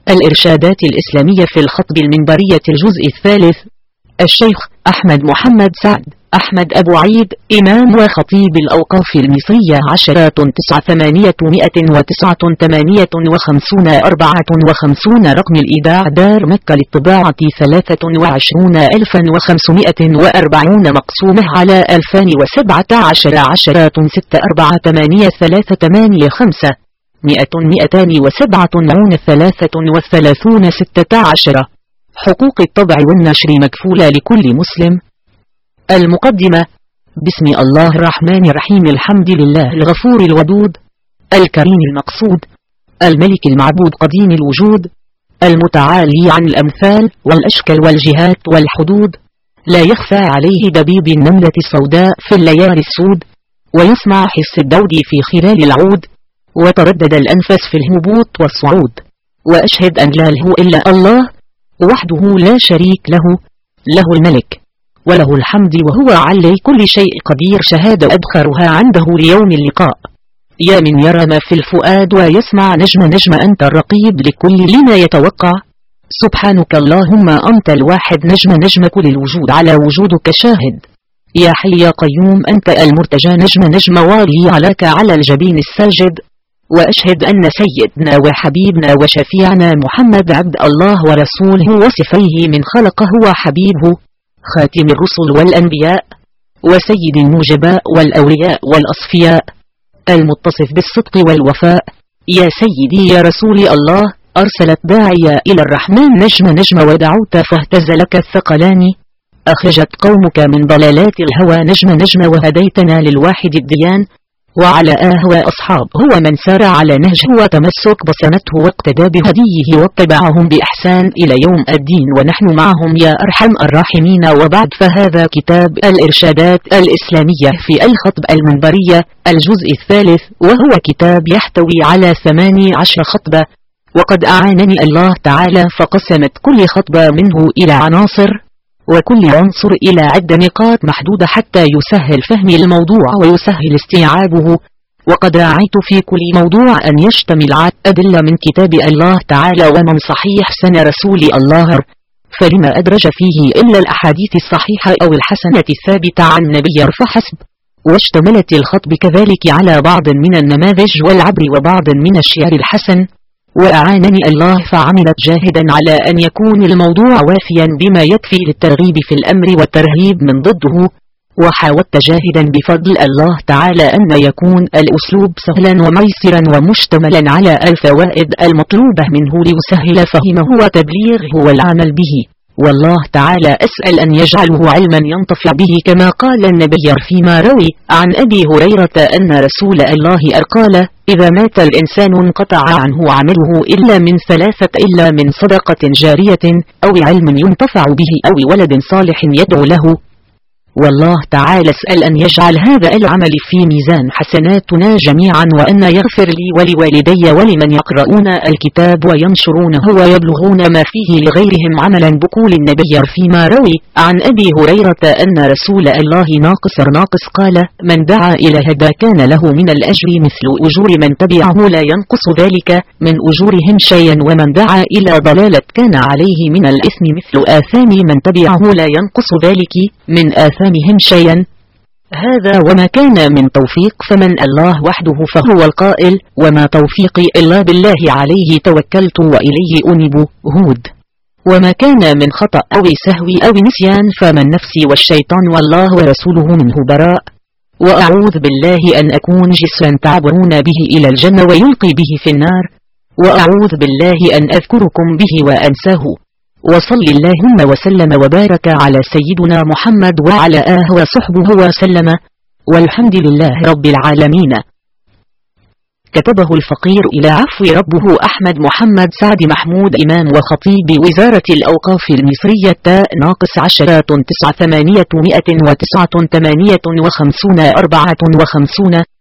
الإرشادات الإسلامية في الخطب المنبرية الجزء الثالث. الشيخ أحمد محمد سعد أحمد أبو عيد إمام وخطيب الأوقاف المصرية 10/958 رقم الإيداع دار مكة للطباعة 23,540 مقسومة على 2017 10/6/48385 200 16. حقوق الطبع والنشر مكفولة لكل مسلم. المقدمة. بسم الله الرحمن الرحيم. الحمد لله الغفور الودود الكريم المقصود الملك المعبود قديم الوجود المتعالي عن الأمثال والأشكال والجهات والحدود، لا يخفى عليه دبيب النملة السوداء في الليالي السود، ويسمع حس الدود في خلال العود، وتردد الأنفس في الهبوط والصعود. وأشهد أن لا إله إلا الله وحده لا شريك له، له الملك وله الحمد وهو على كل شيء قدير، شهادة أبخرها عنده ليوم اللقاء. يا من يرى ما في الفؤاد ويسمع نجم أنت الرقيب لكل لما يتوقع. سبحانك اللهم أنت الواحد نجم كل الوجود على وجودك شاهد. يا حي يا قيوم أنت المرتجى نجم والي علاك على الجبين الساجد. وأشهد أن سيدنا وحبيبنا وشفيعنا محمد عبد الله ورسوله وصفيه من خلقه وحبيبه، خاتم الرسل والأنبياء وسيد النجباء والأولياء والأصفياء، المتصف بالصدق والوفاء. يا سيدي يا رسول الله، أرسلت داعيا إلى الرحمن نجم ودعوت فاهتز لك الثقلان، أخرجت قومك من ضلالات الهوى نجم وهديتنا للواحد الديان. وعلى وأصحاب هو من سار على نهجه وتمسك بسنته واقتدى بهديه واتبعهم بإحسان إلى يوم الدين، ونحن معهم يا أرحم الراحمين. وبعد، فهذا كتاب الإرشادات الإسلامية في الخطب المنبرية الجزء الثالث، وهو كتاب يحتوي على 18 خطبة، وقد أعانني الله تعالى فقسمت كل خطبة منه إلى عناصر، وكل عنصر إلى عدة نقاط محدودة حتى يسهل فهم الموضوع ويسهل استيعابه. وقد راعيت في كل موضوع أن يشتمل على أدلة من كتاب الله تعالى ومن صحيح سنة رسول الله، فلما أدرج فيه إلا الأحاديث الصحيحة أو الحسنة الثابتة عن نبي فحسب. واشتملت الخطب كذلك على بعض من النماذج والعبر وبعض من الشعر الحسن. وأعانني الله فعملت جاهدا على أن يكون الموضوع وافيا بما يكفي للترغيب في الأمر والترهيب من ضده. وحاولت جاهدا بفضل الله تعالى أن يكون الأسلوب سهلا وميسرا ومشتملا على الفوائد المطلوبة منه ليسهل فهمه وتبليغه والعمل به. والله تعالى أسأل أن يجعله علما ينتفع به، كما قال النبي فيما روي عن أبي هريرة أن رسول الله قال: إذا مات الإنسان انقطع عنه عمله إلا من ثلاثة، إلا من صدقة جارية أو علم ينتفع به أو ولد صالح يدعو له. والله تعالى أسأل أن يجعل هذا العمل في ميزان حسناتنا جميعا، وأن يغفر لي ولوالدي ولمن يقرؤون الكتاب وينشرونه ويبلغون ما فيه لغيرهم عملا بقول النبي فيما روي عن أبي هريرة أن رسول الله ناقص قال: من دعا إلى هدى كان له من الأجر مثل أجور من تبعه لا ينقص ذلك من أجورهم شيئا، ومن دعا إلى ضلالة كان عليه من الإثم مثل آثام من تبعه لا ينقص ذلك من آثامهم شيئا. هذا وما كان من توفيق فمن الله وحده، فهو القائل: وما توفيقي إلا بالله عليه توكلت وإليه أنيب. هود. وما كان من خطأ أو سهو أو نسيان فمن نفسي والشيطان والله ورسوله منه براء. وأعوذ بالله أن أكون جسرا تعبرون به إلى الجنة ويلقي به في النار، وأعوذ بالله أن أذكركم به وأنساه. وصل اللهم وسلم وبارك على سيدنا محمد وعلى وصحبه وسلم، والحمد لله رب العالمين. كتبه الفقير إلى عفو ربه أحمد محمد سعد محمود إمام وخطيب وزارة الأوقاف المصرية -10/958 54